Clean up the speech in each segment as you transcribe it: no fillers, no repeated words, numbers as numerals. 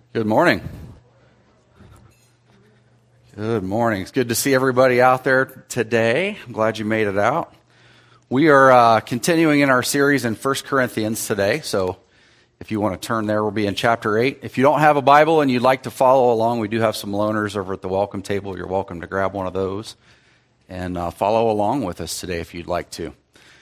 Good morning. Good morning. It's good to see everybody out there today. I'm glad you made it out. We are continuing in our series in 1 Corinthians today, so if you want to turn there, we'll be in chapter 8. If you don't have a Bible and you'd like to follow along, we do have some loaners over at the welcome table. You're welcome to grab one of those and follow along with us today if you'd like to.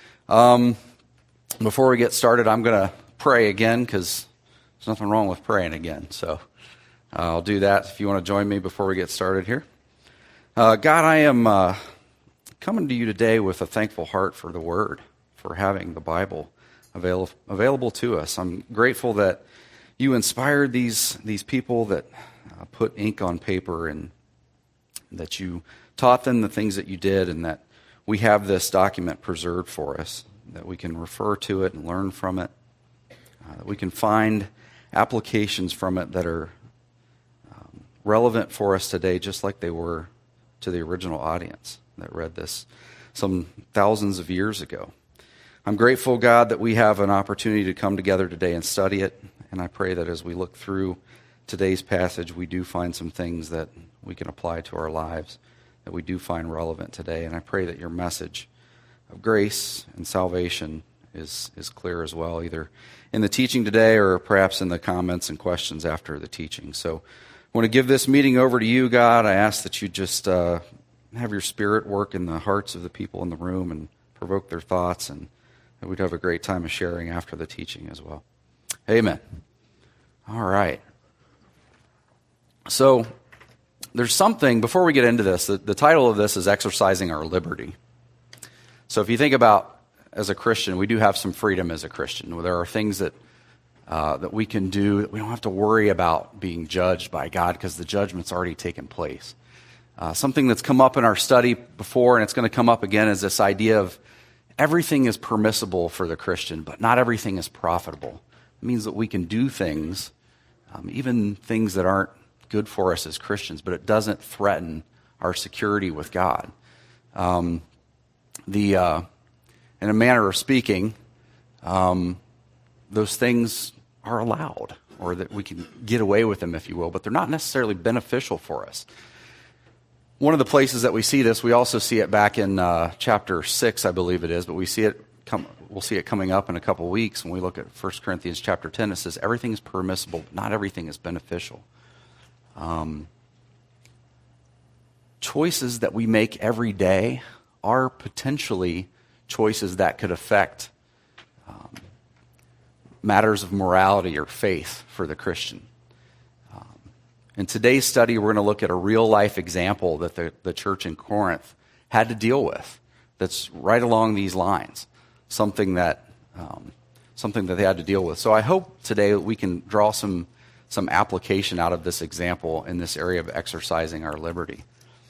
Before we get started, I'm going to pray again because there's nothing wrong with praying again, so I'll do that if you want to join me before we get started here. God, I am coming to you today with a thankful heart for the Word, for having the Bible available to us. I'm grateful that you inspired these people that put ink on paper and that you taught them the things that you did, and that we have this document preserved for us, that we can refer to it and learn from it, that we can find applications from it that are relevant for us today, just like they were to the original audience that read this some thousands of years ago. I'm grateful, God, that we have an opportunity to come together today and study it, and I pray that as we look through today's passage, we do find some things that we can apply to our lives, that we do find relevant today, and I pray that your message of grace and salvation is clear as well, either in the teaching today or perhaps in the comments and questions after the teaching. So I want to give this meeting over to you, God. I ask that you just have your Spirit work in the hearts of the people in the room and provoke their thoughts, and that we'd have a great time of sharing after the teaching as well. Amen. All right. So there's something, before we get into this, the title of this is Exercising Our Liberty. So if you think about, as a Christian, we do have some freedom as a Christian. There are things that we can do that we don't have to worry about being judged by God because the judgment's already taken place. Something that's come up in our study before, and it's going to come up again, is this idea of everything is permissible for the Christian, but not everything is profitable. It means that we can do things, even things that aren't good for us as Christians, but it doesn't threaten our security with God. In a manner of speaking, those things are allowed, or that we can get away with them, if you will, but they're not necessarily beneficial for us. One of the places that we see this, we also see it back in chapter 6, I believe it is, but we'll see it coming up in a couple weeks when we look at 1 Corinthians chapter 10. It says everything is permissible, but not everything is beneficial. Choices that we make every day are potentially choices that could affect matters of morality or faith for the Christian. In today's study, we're going to look at a real-life example that the church in Corinth had to deal with that's right along these lines, something that they had to deal with. So I hope today we can draw some application out of this example in this area of exercising our liberty.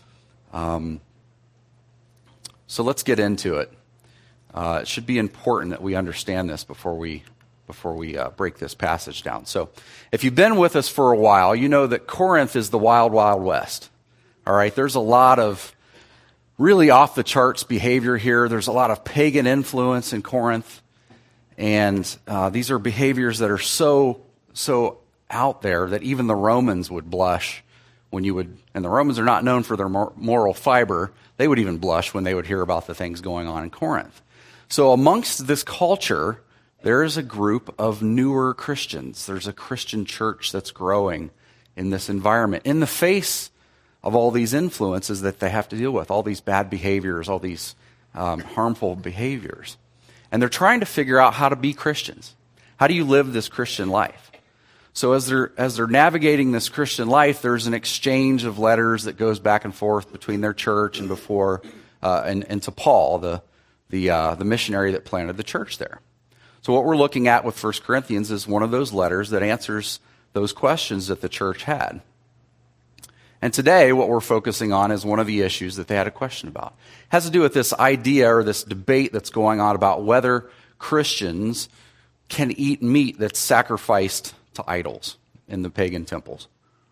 So let's get into it. It should be important that we understand this before we break this passage down. So if you've been with us for a while, you know that Corinth is the wild, wild west. All right, there's a lot of really off-the-charts behavior here. There's a lot of pagan influence in Corinth. And these are behaviors that are so out there that even the Romans would blush when you would, and the Romans are not known for their moral fiber. They would even blush when they would hear about the things going on in Corinth. So amongst this culture, there is a group of newer Christians. There's a Christian church that's growing in this environment in the face of all these influences that they have to deal with, all these bad behaviors, all these harmful behaviors. And they're trying to figure out how to be Christians. How do you live this Christian life? So as they're navigating this Christian life, there's an exchange of letters that goes back and forth between their church and and to Paul, the missionary that planted the church there. So what we're looking at with 1 Corinthians is one of those letters that answers those questions that the church had. And today, what we're focusing on is one of the issues that they had a question about. It has to do with this idea or this debate that's going on about whether Christians can eat meat that's sacrificed to idols in the pagan temples.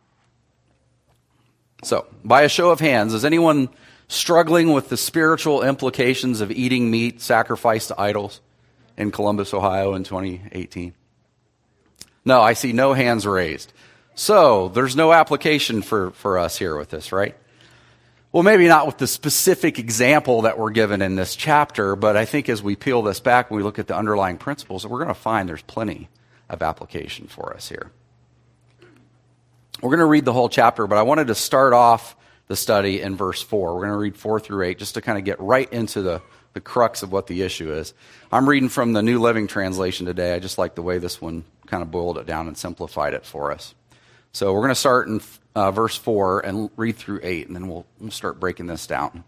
So, by a show of hands, is anyone struggling with the spiritual implications of eating meat sacrificed to idols in Columbus, Ohio in 2018? No, I see no hands raised. So there's no application for us here with this, right? Well, maybe not with the specific example that we're given in this chapter, but I think as we peel this back and we look at the underlying principles, we're going to find there's plenty of application for us here. We're going to read the whole chapter, but I wanted to start off the study in verse 4. We're going to read 4 through 8 just to kind of get right into the crux of what the issue is. I'm reading from the New Living Translation today. I just like the way this one kind of boiled it down and simplified it for us. So we're going to start in verse 4 and read through 8, and then we'll start breaking this down.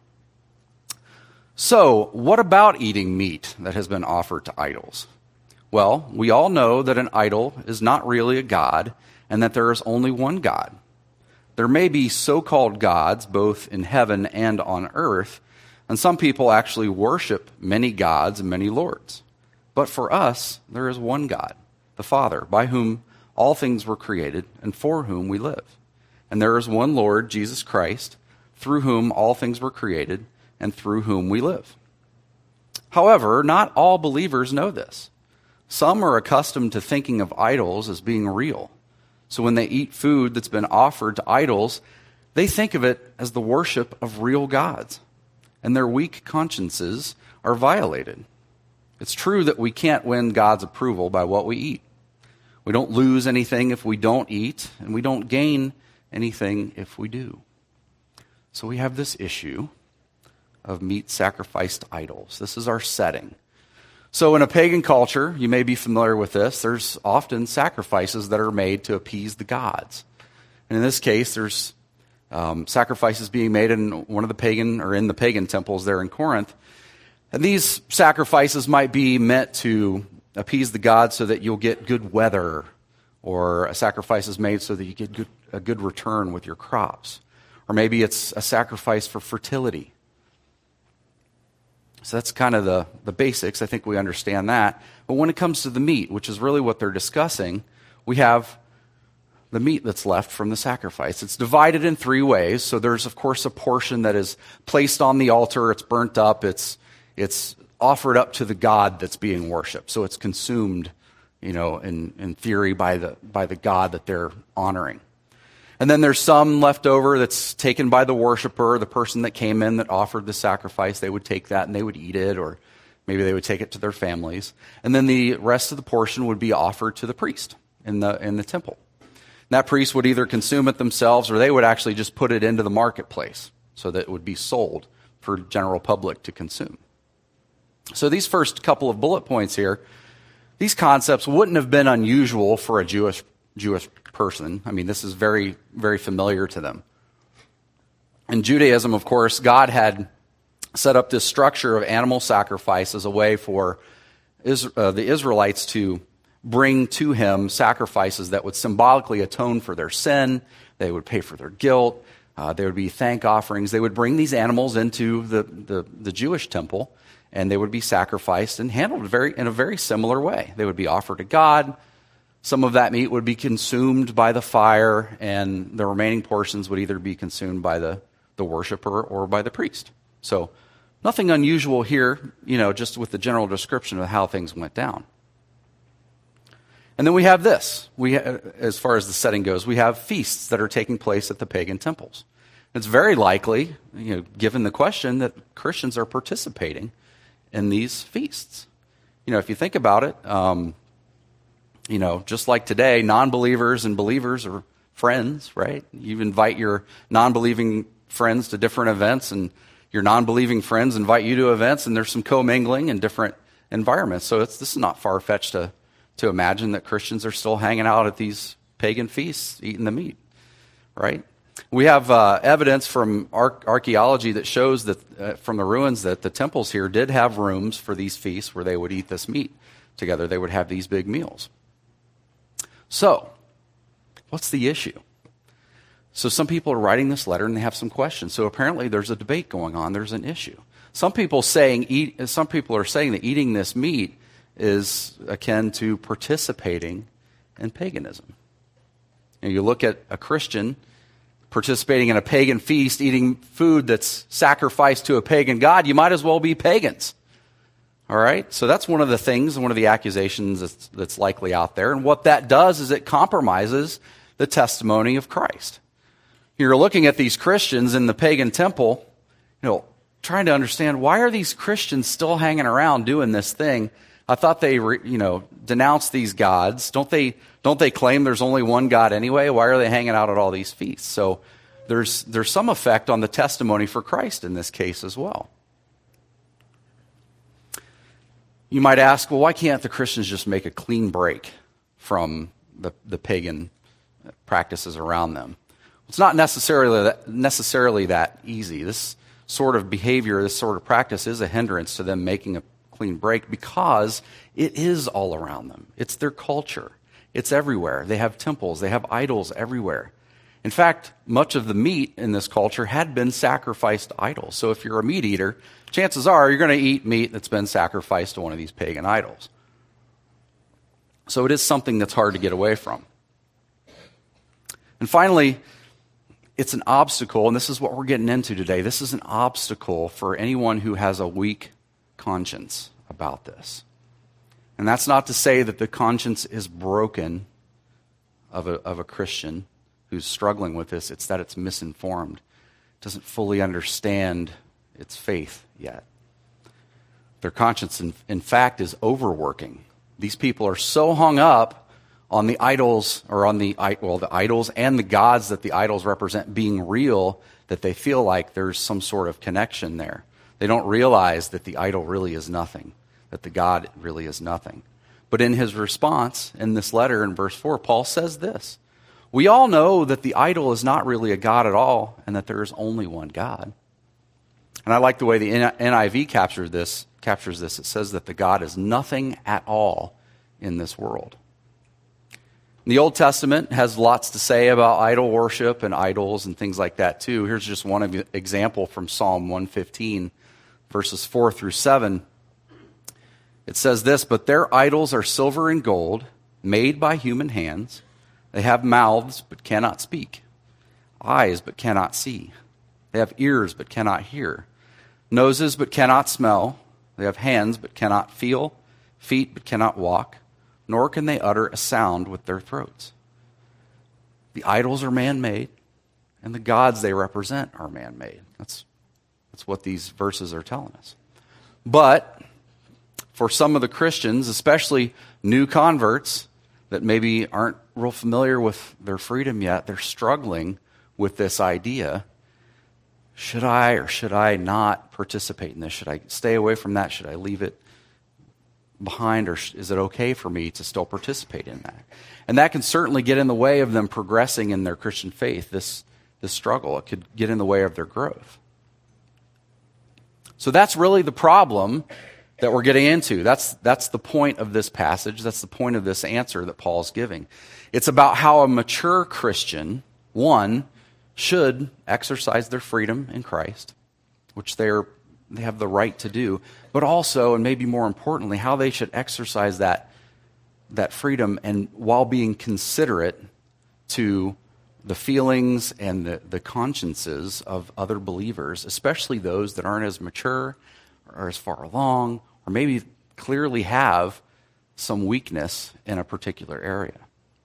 So, what about eating meat that has been offered to idols? Well, we all know that an idol is not really a god, and that there is only one God. There may be so-called gods both in heaven and on earth, and some people actually worship many gods and many lords. But for us, there is one God, the Father, by whom all things were created and for whom we live. And there is one Lord, Jesus Christ, through whom all things were created and through whom we live. However, not all believers know this. Some are accustomed to thinking of idols as being real. So when they eat food that's been offered to idols, they think of it as the worship of real gods. And their weak consciences are violated. It's true that we can't win God's approval by what we eat. We don't lose anything if we don't eat, and we don't gain anything if we do. So we have this issue of meat sacrificed to idols. This is our setting. So in a pagan culture, you may be familiar with this, there's often sacrifices that are made to appease the gods. And in this case, there's sacrifices being made in one of the pagan temples there in Corinth. And these sacrifices might be meant to appease the gods so that you'll get good weather, or a sacrifice is made so that you get a good return with your crops. Or maybe it's a sacrifice for fertility. So that's kind of the basics. I think we understand that. But when it comes to the meat, which is really what they're discussing, we have the meat that's left from the sacrifice. It's divided in 3 ways. So there's, of course, a portion that is placed on the altar. It's burnt up. It's offered up to the god that's being worshipped. So it's consumed, in theory by the god that they're honoring. And then there's some left over that's taken by the worshiper, the person that came in that offered the sacrifice. They would take that and they would eat it, or maybe they would take it to their families. And then the rest of the portion would be offered to the priest in the temple. And that priest would either consume it themselves, or they would actually just put it into the marketplace so that it would be sold for general public to consume. So these first couple of bullet points here, these concepts wouldn't have been unusual for a Jewish person. I mean, this is very, very familiar to them. In Judaism, of course, God had set up this structure of animal sacrifice as a way for the Israelites to bring to him sacrifices that would symbolically atone for their sin. They would pay for their guilt. There would be thank offerings. They would bring these animals into the Jewish temple, and they would be sacrificed and handled in a very similar way. They would be offered to God. Some of that meat would be consumed by the fire, and the remaining portions would either be consumed by the worshiper or by the priest. So nothing unusual here, just with the general description of how things went down. And then we have this. As far as the setting goes, we have feasts that are taking place at the pagan temples. It's very likely, given the question, that Christians are participating in these feasts. If you think about it, just like today, non-believers and believers are friends, right? You invite your non-believing friends to different events, and your non-believing friends invite you to events, and there's some commingling in different environments. So this is not far-fetched to imagine that Christians are still hanging out at these pagan feasts, eating the meat, right? We have evidence from archaeology that shows that from the ruins that the temples here did have rooms for these feasts where they would eat this meat together. They would have these big meals. So, what's the issue? So some people are writing this letter and they have some questions. So apparently there's a debate going on. There's an issue. Some people are saying that eating this meat is akin to participating in paganism. And you look at a Christian participating in a pagan feast, eating food that's sacrificed to a pagan god, you might as well be pagans. All right? So that's one of the things, one of the accusations that's likely out there. And what that does is it compromises the testimony of Christ. You're looking at these Christians in the pagan temple, trying to understand, why are these Christians still hanging around doing this thing? I thought they, denounced these gods. Don't they claim there's only one God anyway? Why are they hanging out at all these feasts? So there's some effect on the testimony for Christ in this case as well. You might ask, well, why can't the Christians just make a clean break from the pagan practices around them? It's not necessarily that easy. This sort of behavior, this sort of practice is a hindrance to them making a clean break because it is all around them. It's their culture. It's everywhere. They have temples. They have idols everywhere. In fact, much of the meat in this culture had been sacrificed to idols. So if you're a meat eater, chances are you're going to eat meat that's been sacrificed to one of these pagan idols. So it is something that's hard to get away from. And finally, it's an obstacle, and this is what we're getting into today. This is an obstacle for anyone who has a weak conscience about this. And that's not to say that the conscience is broken of a Christian who's struggling with this. It's that it's misinformed, doesn't fully understand its faith yet. Their conscience, in fact, is overworking. These people are so hung up on the idols, or on the idols and the gods that the idols represent being real, that they feel like there's some sort of connection there. They don't realize that the idol really is nothing, that the God really is nothing. But in his response in this letter in verse 4, Paul says this: we all know that the idol is not really a God at all, and that there is only one God. And I like the way the NIV captures this. It says that the God is nothing at all in this world. The Old Testament has lots to say about idol worship and idols and things like that too. Here's just one example from Psalm 115, verses 4 through 7. It says this: but their idols are silver and gold, made by human hands. They have mouths but cannot speak, eyes but cannot see. They have ears but cannot hear, noses but cannot smell. They have hands but cannot feel, feet but cannot walk, nor can they utter a sound with their throats. The idols are man-made, and the gods they represent are man-made. That's what these verses are telling us. But for some of the Christians, especially new converts that maybe aren't real familiar with their freedom yet, they're struggling with this idea. Should I or should I not participate in this? Should I stay away from that? Should I leave it behind, or is it okay for me to still participate in that? And that can certainly get in the way of them progressing in their Christian faith. This struggle, it could get in the way of their growth. So that's really the problem that we're getting into. That's the point of this passage. That's the point of this answer that Paul's giving. It's about how a mature Christian, one, should exercise their freedom in Christ, which they have the right to do, but also, and maybe more importantly, how they should exercise that freedom, and while being considerate to the feelings and the consciences of other believers, especially those that aren't as mature or as far along, or maybe clearly have some weakness in a particular area.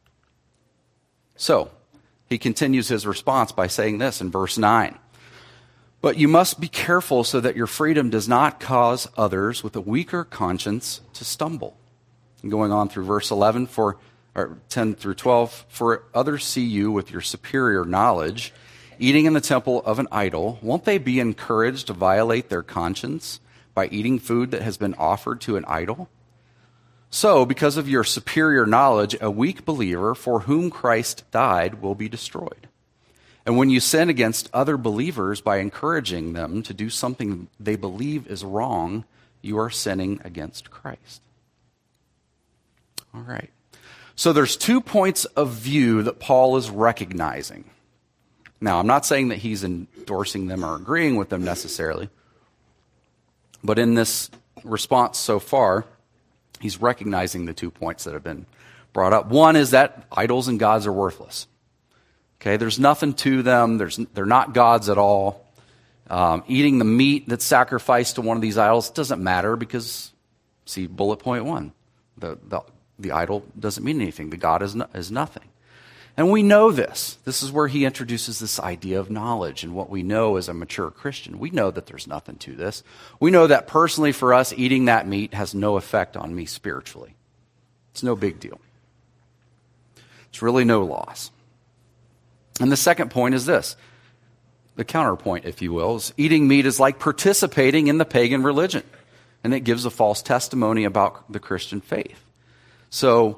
So, he continues his response by saying this in verse 9. But you must be careful so that your freedom does not cause others with a weaker conscience to stumble. And going on through verse 11, 10 through 12, for others see you with your superior knowledge, eating in the temple of an idol. Won't they be encouraged to violate their conscience by eating food that has been offered to an idol? So, because of your superior knowledge, a weak believer for whom Christ died will be destroyed. And when you sin against other believers by encouraging them to do something they believe is wrong, you are sinning against Christ. All right. So there's 2 points of view that Paul is recognizing. Now, I'm not saying that he's endorsing them or agreeing with them necessarily, but in this response so far, he's recognizing the 2 points that have been brought up. One is that idols and gods are worthless. Okay, there's nothing to them. They're not gods at all. Eating the meat that's sacrificed to one of these idols doesn't matter because, see, bullet point 1, the idol doesn't mean anything. The God is nothing. And we know this. This is where he introduces this idea of knowledge and what we know as a mature Christian. We know that there's nothing to this. We know that personally for us, eating that meat has no effect on me spiritually. It's no big deal. It's really no loss. And the second point is this. The counterpoint, if you will, is eating meat is like participating in the pagan religion. And it gives a false testimony about the Christian faith. So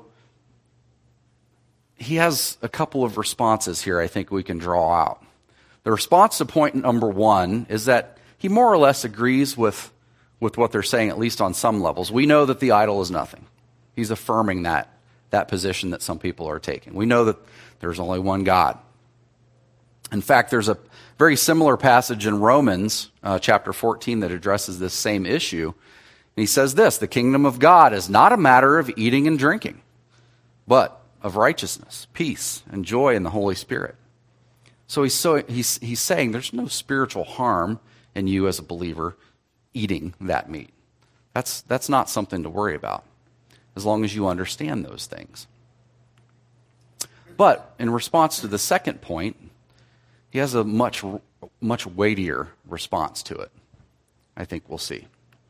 he has a couple of responses here I think we can draw out. The response to point number one is that he more or less agrees with what they're saying, at least on some levels. We know that the idol is nothing. He's affirming that position that some people are taking. We know that there's only one God. In fact, there's a very similar passage in Romans chapter 14 that addresses this same issue. And he says this, the kingdom of God is not a matter of eating and drinking, but of righteousness, peace, and joy in the Holy Spirit. So he's saying there's no spiritual harm in you as a believer eating that meat. That's not something to worry about, as long as you understand those things. But in response to the second point, he has a much weightier response to it. I think we'll see.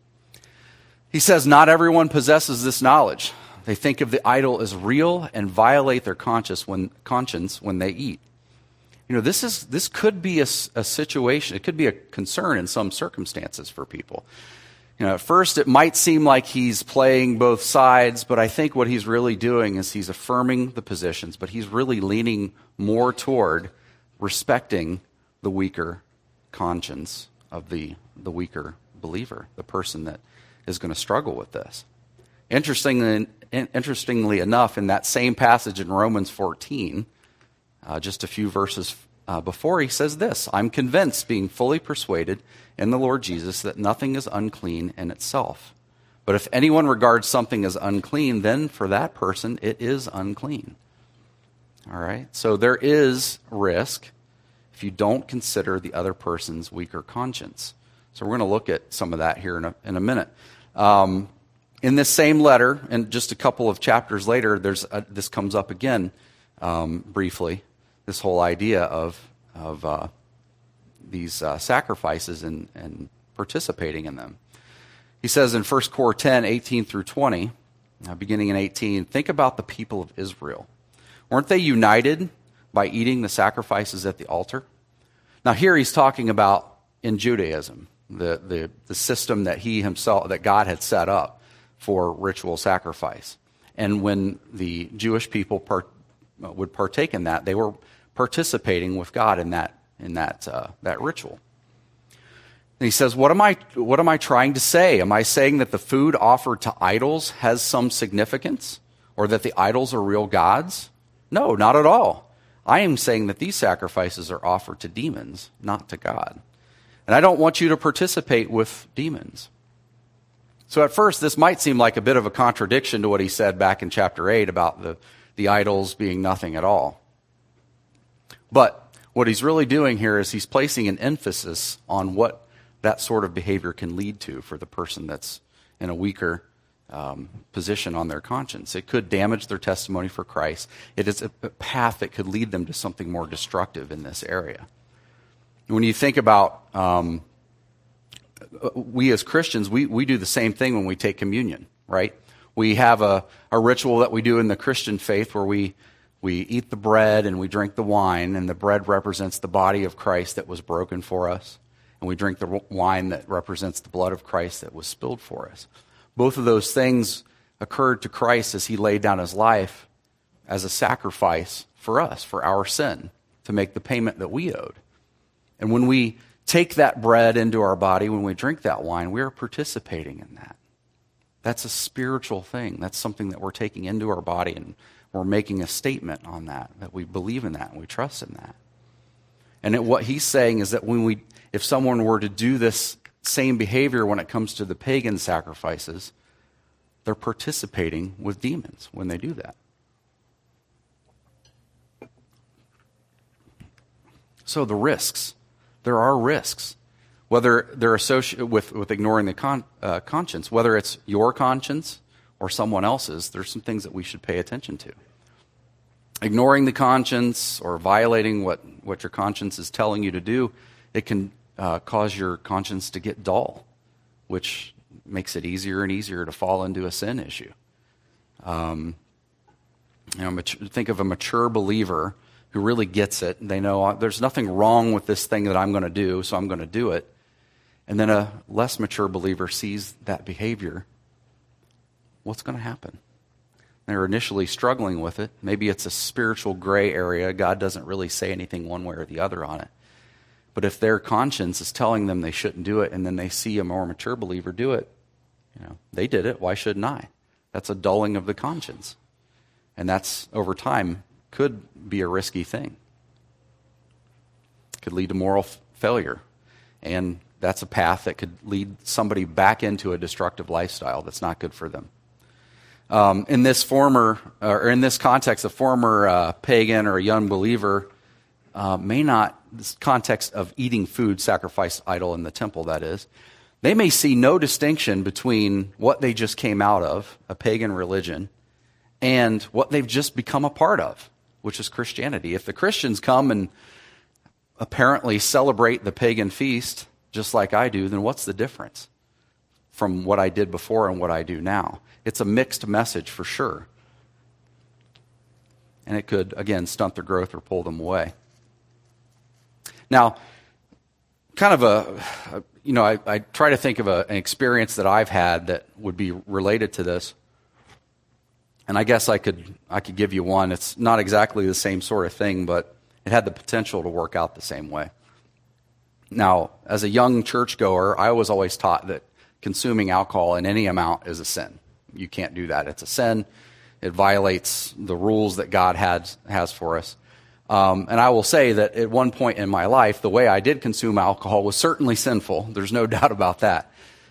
He says, not everyone possesses this knowledge. They think of the idol as real and violate their conscience when they eat. You know, this could be a situation. It could be a concern in some circumstances for people. You know, at first it might seem like he's playing both sides, but I think what he's really doing is he's affirming the positions, but he's really leaning more toward respecting the weaker conscience of the weaker believer, the person that is going to struggle with this. Interestingly enough, in that same passage in Romans 14, just a few verses before, he says this, I'm convinced, being fully persuaded in the Lord Jesus, that nothing is unclean in itself. But if anyone regards something as unclean, then for that person it is unclean. All right? So there is risk if you don't consider the other person's weaker conscience. So we're going to look at some of that here in a minute. In this same letter, and just a couple of chapters later, this comes up again briefly, this whole idea of these sacrifices and participating in them. He says in 1 Cor 10, 18 through 20, beginning in 18, think about the people of Israel. Weren't they united by eating the sacrifices at the altar? Now here he's talking about in Judaism, the system that God had set up for ritual sacrifice. And when the Jewish people would partake in that, they were participating with God in that ritual. And he says, what am I trying to say? Am I saying that the food offered to idols has some significance, or that the idols are real gods? No, not at all. I am saying that these sacrifices are offered to demons, not to God. And I don't want you to participate with demons. So at first, this might seem like a bit of a contradiction to what he said back in chapter 8 about the idols being nothing at all. But what he's really doing here is he's placing an emphasis on what that sort of behavior can lead to for the person that's in a weaker position on their conscience. It could damage their testimony for Christ. It is a path that could lead them to something more destructive in this area. When you think about we as Christians, we do the same thing when we take communion, right? We have a ritual that we do in the Christian faith where we eat the bread and we drink the wine, and the bread represents the body of Christ that was broken for us, and we drink the wine that represents the blood of Christ that was spilled for us. Both of those things occurred to Christ as he laid down his life as a sacrifice for us, for our sin, to make the payment that we owed. And when we take that bread into our body, when we drink that wine, we are participating in that. That's a spiritual thing. That's something that we're taking into our body, and we're making a statement on that we believe in that and we trust in that. And what he's saying is that if someone were to do this same behavior when it comes to the pagan sacrifices, they're participating with demons when they do that. So the risks. There are risks, whether they're associated with ignoring the conscience, whether it's your conscience or someone else's. There's some things that we should pay attention to. ignoring the conscience or violating what your conscience is telling you to do, it can cause your conscience to get dull, which makes it easier and easier to fall into a sin issue. Think of a mature believer who really gets it. They know there's nothing wrong with this thing that I'm going to do, so I'm going to do it. And then a less mature believer sees that behavior. What's going to happen? They're initially struggling with it. Maybe it's a spiritual gray area. God doesn't really say anything one way or the other on it. But if their conscience is telling them they shouldn't do it, and then they see a more mature believer do it, they did it, why shouldn't I? That's a dulling of the conscience. And that's, over time, could be a risky thing. It could lead to moral failure. And that's a path that could lead somebody back into a destructive lifestyle that's not good for them. In this context, a former pagan or a young believer this context of eating food sacrificed idol in the temple, that is, they may see no distinction between what they just came out of, a pagan religion, and what they've just become a part of, which is Christianity. If the Christians come and apparently celebrate the pagan feast just like I do, then what's the difference from what I did before and what I do now? It's a mixed message for sure. And it could, again, stunt their growth or pull them away. Now, kind of I try to think of an experience that I've had that would be related to this. And I guess I could give you one. It's not exactly the same sort of thing, but it had the potential to work out the same way. Now, as a young churchgoer, I was always taught that consuming alcohol in any amount is a sin. You can't do that. It's a sin. It violates the rules that God has for us. And I will say that at one point in my life, the way I did consume alcohol was certainly sinful. There's no doubt about that.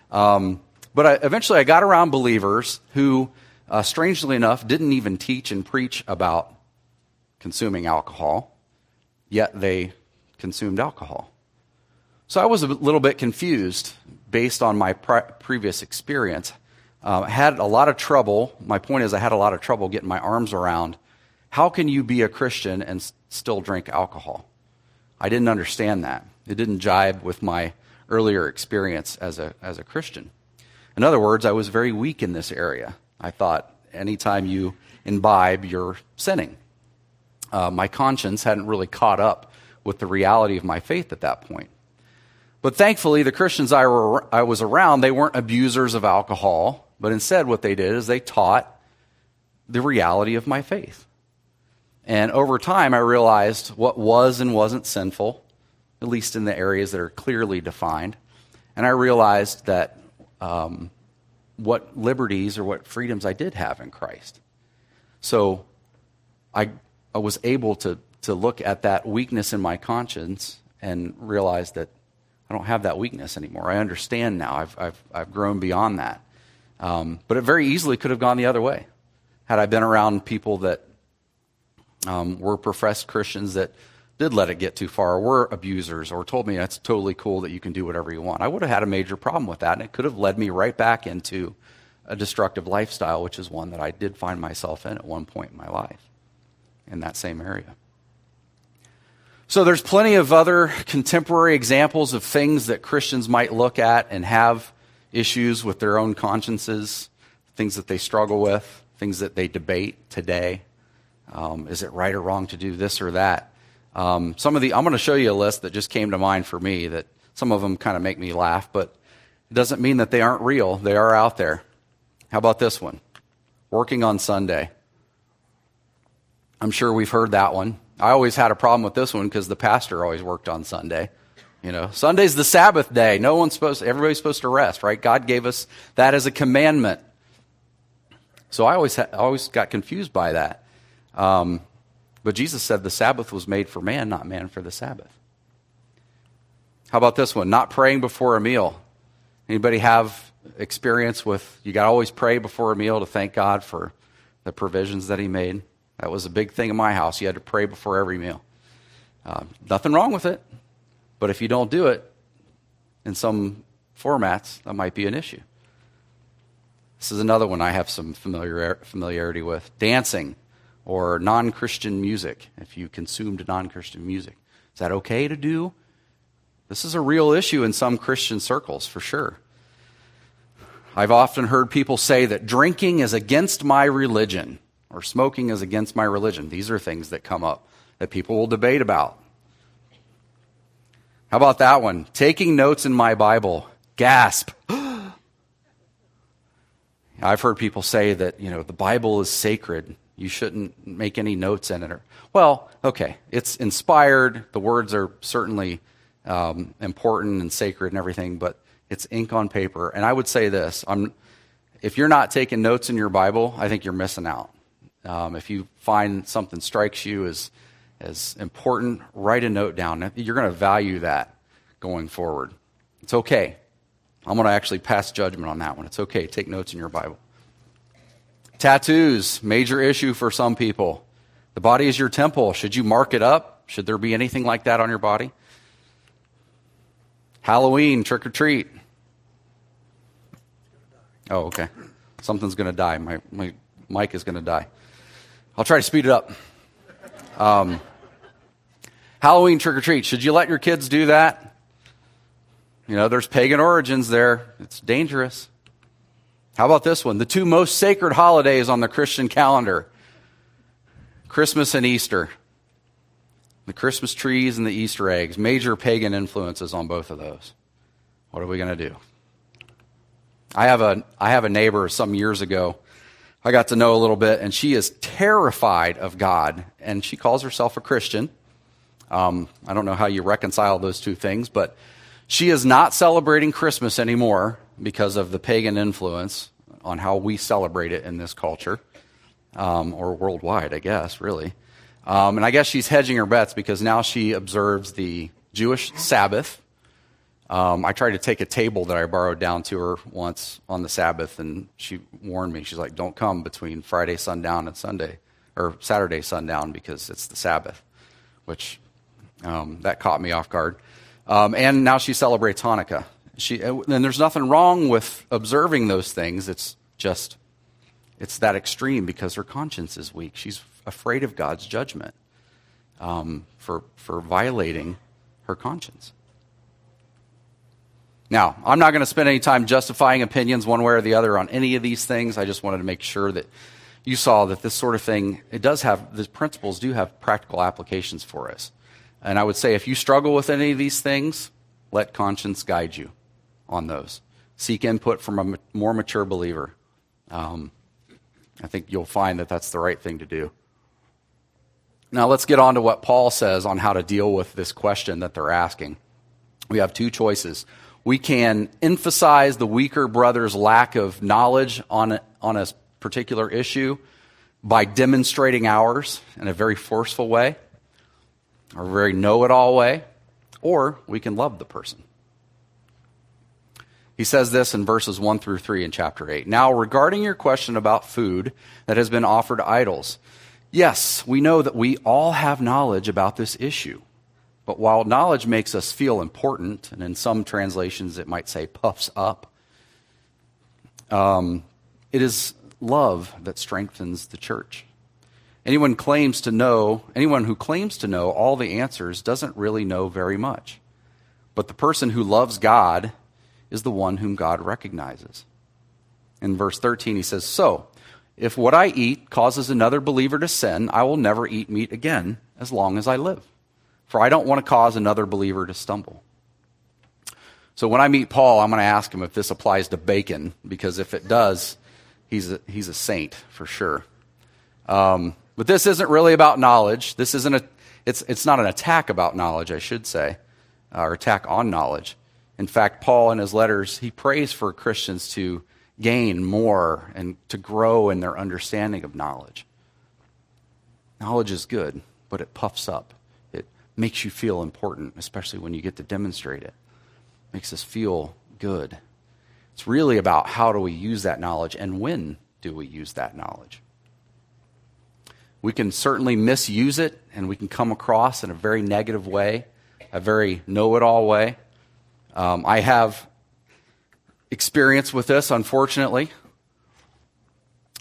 But eventually I got around believers who, strangely enough, didn't even teach and preach about consuming alcohol, yet they consumed alcohol. So I was a little bit confused based on my previous experience. I had a lot of trouble. My point is I had a lot of trouble getting my arms around how can you be a Christian and still drink alcohol? I didn't understand that. It didn't jibe with my earlier experience as a Christian. In other words, I was very weak in this area. I thought anytime you imbibe, you're sinning. My conscience hadn't really caught up with the reality of my faith at that point. But thankfully, the Christians I was around, they weren't abusers of alcohol, but instead what they did is they taught the reality of my faith. And over time, I realized what was and wasn't sinful, at least in the areas that are clearly defined. And I realized that what liberties or what freedoms I did have in Christ. So I was able to look at that weakness in my conscience and realize that I don't have that weakness anymore. I understand now. I've grown beyond that. But it very easily could have gone the other way. Had I been around people that were professed Christians that did let it get too far, or were abusers, or told me that's totally cool that you can do whatever you want, I would have had a major problem with that, and it could have led me right back into a destructive lifestyle, which is one that I did find myself in at one point in my life, in that same area. So there's plenty of other contemporary examples of things that Christians might look at and have issues with their own consciences, things that they struggle with, things that they debate today. Is it right or wrong to do this or that? I'm going to show you a list that just came to mind for me, that some of them kind of make me laugh, but it doesn't mean that they aren't real. They are out there. How about this one? Working on Sunday. I'm sure we've heard that one. I always had a problem with this one because the pastor always worked on Sunday. Sunday's the Sabbath day. Everybody's supposed to rest, right? God gave us that as a commandment. So I always got confused by that. But Jesus said the Sabbath was made for man, not man for the Sabbath. How about this one? Not praying before a meal. Anybody have experience with you got to always pray before a meal to thank God for the provisions that he made? That was a big thing in my house. You had to pray before every meal. Nothing wrong with it. But if you don't do it in some formats, that might be an issue. This is another one I have some familiarity with. Dancing or non-Christian music, if you consumed non-Christian music. Is that okay to do? This is a real issue in some Christian circles, for sure. I've often heard people say that drinking is against my religion, or smoking is against my religion. These are things that come up that people will debate about. How about that one? Taking notes in my Bible. Gasp. I've heard people say that, the Bible is sacred. You shouldn't make any notes in it. Well, okay, it's inspired. The words are certainly important and sacred and everything, but it's ink on paper. And I would say this, if you're not taking notes in your Bible, I think you're missing out. If you find something strikes you as important, write a note down. You're going to value that going forward. It's okay. I'm going to actually pass judgment on that one. It's okay. Take notes in your Bible. Tattoos, major issue for some people. The body is your temple. Should you mark it up? Should there be anything like that on your body? Halloween, trick or treat. Oh, okay. Something's going to die. My mic is going to die. I'll try to speed it up. Halloween, trick or treat. Should you let your kids do that? There's pagan origins there. It's dangerous. How about this one? The two most sacred holidays on the Christian calendar. Christmas and Easter. The Christmas trees and the Easter eggs. Major pagan influences on both of those. What are we going to do? I have a neighbor some years ago I got to know a little bit, and she is terrified of God, and she calls herself a Christian. I don't know how you reconcile those two things, but she is not celebrating Christmas anymore because of the pagan influence on how we celebrate it in this culture, or worldwide, I guess, really. And I guess she's hedging her bets because now she observes the Jewish Sabbath. I tried to take a table that I borrowed down to her once on the Sabbath, and she warned me. She's like, don't come between Friday sundown and Saturday sundown because it's the Sabbath, which that caught me off guard. And now she celebrates Hanukkah. And there's nothing wrong with observing those things. It's that extreme because her conscience is weak. She's afraid of God's judgment for violating her conscience. Now, I'm not going to spend any time justifying opinions one way or the other on any of these things. I just wanted to make sure that you saw that this sort of thing, the principles do have practical applications for us. And I would say if you struggle with any of these things, let conscience guide you on those. Seek input from a more mature believer. I think you'll find that that's the right thing to do. Now let's get on to what Paul says on how to deal with this question that they're asking. We have two choices. We can emphasize the weaker brother's lack of knowledge on a particular issue by demonstrating ours in a very forceful way, or a very know-it-all way, or we can love the person. He says this in verses 1 through 3 in chapter 8. Now, regarding your question about food that has been offered to idols, yes, we know that we all have knowledge about this issue. But while knowledge makes us feel important, and in some translations it might say puffs up, it is love that strengthens the church. Anyone who claims to know all the answers doesn't really know very much. But the person who loves God is the one whom God recognizes. In verse 13 he says, so, if what I eat causes another believer to sin, I will never eat meat again as long as I live. For I don't want to cause another believer to stumble. So when I meet Paul, I'm going to ask him if this applies to bacon, because if it does, he's a saint for sure. But this isn't really about knowledge. It's not an attack about knowledge, I should say, or attack on knowledge. In fact, Paul in his letters, he prays for Christians to gain more and to grow in their understanding of knowledge. Knowledge is good, but it puffs up. It makes you feel important, especially when you get to demonstrate it. It makes us feel good. It's really about how do we use that knowledge and when do we use that knowledge. We can certainly misuse it, and we can come across in a very negative way, a very know-it-all way. I have experience with this, unfortunately.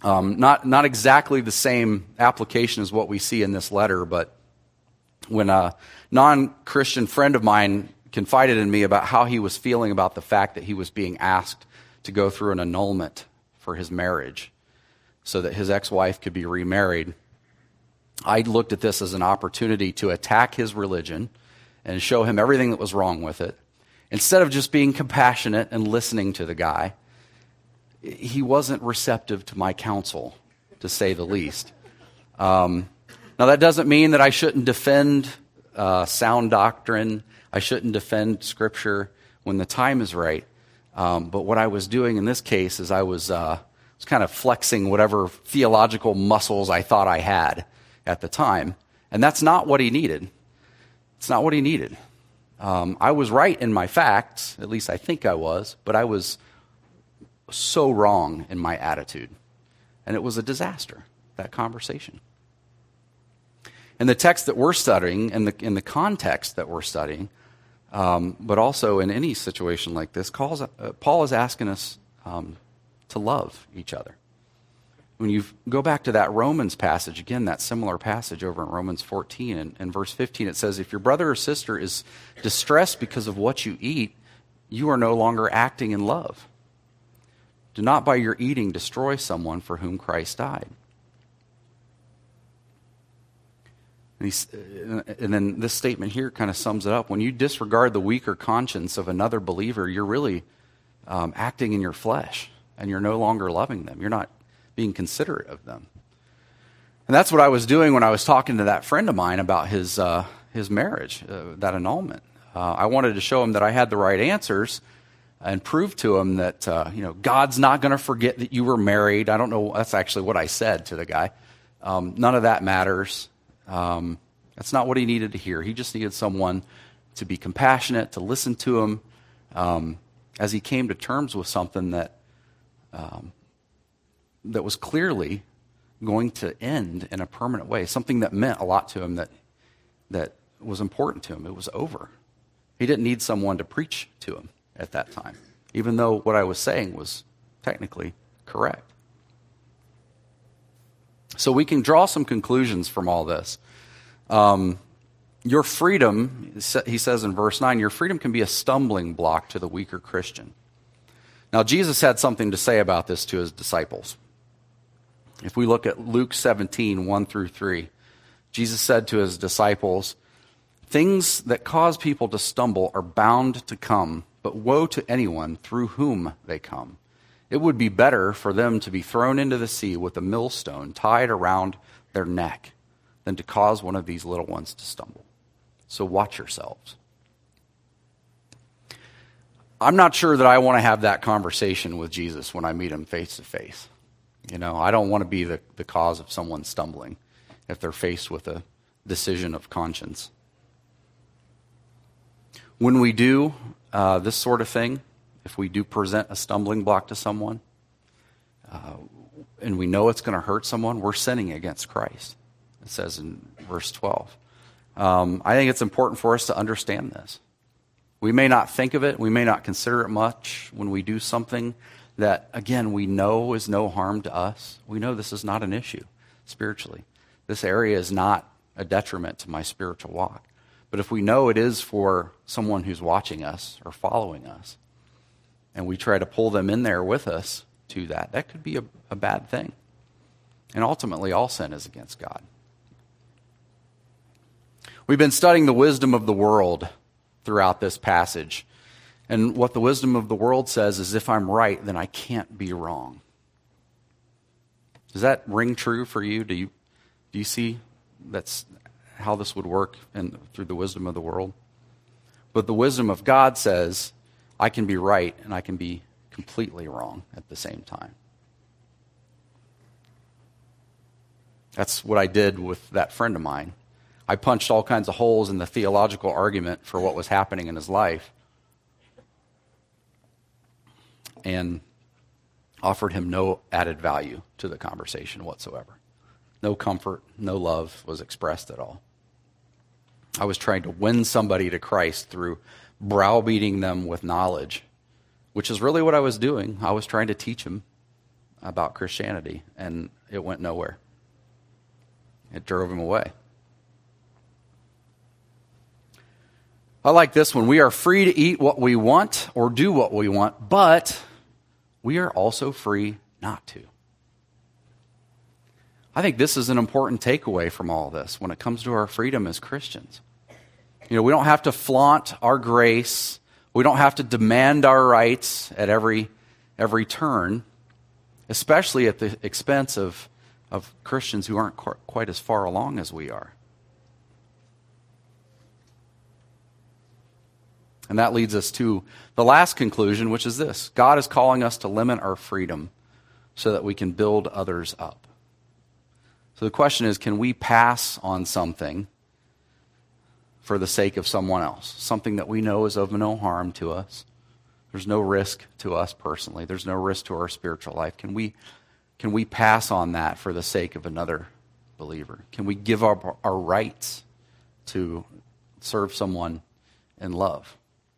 Not exactly the same application as what we see in this letter, but when a non-Christian friend of mine confided in me about how he was feeling about the fact that he was being asked to go through an annulment for his marriage so that his ex-wife could be remarried, I looked at this as an opportunity to attack his religion and show him everything that was wrong with it. Instead of just being compassionate and listening to the guy, he wasn't receptive to my counsel, to say the least. Now, that doesn't mean that I shouldn't defend sound doctrine. I shouldn't defend Scripture when the time is right. But what I was doing in this case is I was kind of flexing whatever theological muscles I thought I had at the time. And that's not what he needed. It's not what he needed. I was right in my facts, at least I think I was, but I was so wrong in my attitude. And it was a disaster, that conversation. In the text that we're studying, in the context that we're studying, but also in any situation like this, Paul is asking us to love each other. When you go back to that Romans passage, again, that similar passage over in Romans 14 and verse 15, it says, if your brother or sister is distressed because of what you eat, you are no longer acting in love. Do not by your eating destroy someone for whom Christ died. And then this statement here kind of sums it up. When you disregard the weaker conscience of another believer, you're really acting in your flesh, and you're no longer loving them. You're not being considerate of them. And that's what I was doing when I was talking to that friend of mine about his marriage, that annulment. I wanted to show him that I had the right answers and prove to him that God's not going to forget that you were married. I don't know. That's actually what I said to the guy. None of that matters. That's not what he needed to hear. He just needed someone to be compassionate, to listen to him as he came to terms with something that was clearly going to end in a permanent way, something that meant a lot to him, that was important to him. It was over. He didn't need someone to preach to him at that time, even though what I was saying was technically correct. So we can draw some conclusions from all this. Your freedom, he says in verse 9, your freedom can be a stumbling block to the weaker Christian. Now, Jesus had something to say about this to his disciples. If we look at Luke 17, 1 through 3, Jesus said to his disciples, things that cause people to stumble are bound to come, but woe to anyone through whom they come. It would be better for them to be thrown into the sea with a millstone tied around their neck than to cause one of these little ones to stumble. So watch yourselves. I'm not sure that I want to have that conversation with Jesus when I meet him face to face. I don't want to be the cause of someone stumbling if they're faced with a decision of conscience. When we do this sort of thing, if we do present a stumbling block to someone, and we know it's going to hurt someone, we're sinning against Christ. It says in verse 12. I think it's important for us to understand this. We may not think of it, we may not consider it much when we do something that, again, we know is no harm to us. We know this is not an issue spiritually. This area is not a detriment to my spiritual walk. But if we know it is for someone who's watching us or following us, and we try to pull them in there with us to that could be a bad thing. And ultimately, all sin is against God. We've been studying the wisdom of the world throughout this passage. And what the wisdom of the world says is if I'm right, then I can't be wrong. Does that ring true for you? Do you see that's how this would work through the wisdom of the world? But the wisdom of God says I can be right and I can be completely wrong at the same time. That's what I did with that friend of mine. I punched all kinds of holes in the theological argument for what was happening in his life and offered him no added value to the conversation whatsoever. No comfort, no love was expressed at all. I was trying to win somebody to Christ through browbeating them with knowledge, which is really what I was doing. I was trying to teach him about Christianity, and it went nowhere. It drove him away. I like this one. We are free to eat what we want or do what we want, but we are also free not to. I think this is an important takeaway from all this when it comes to our freedom as Christians. We don't have to flaunt our grace. We don't have to demand our rights at every turn, especially at the expense of Christians who aren't quite as far along as we are. And that leads us to the last conclusion, which is this. God is calling us to limit our freedom so that we can build others up. So the question is, can we pass on something for the sake of someone else? Something that we know is of no harm to us. There's no risk to us personally. There's no risk to our spiritual life. Can we pass on that for the sake of another believer? Can we give up our rights to serve someone in love?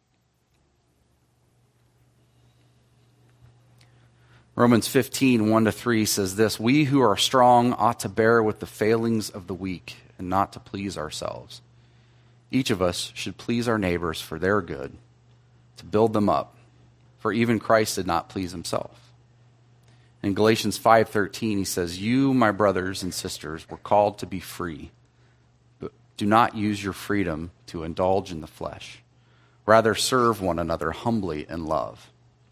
Romans 15, 1-3 says this, "We who are strong ought to bear with the failings of the weak and not to please ourselves. Each of us should please our neighbors for their good, to build them up, for even Christ did not please himself." In Galatians 5:13, he says, "You, my brothers and sisters, were called to be free, but do not use your freedom to indulge in the flesh. Rather, serve one another humbly in love."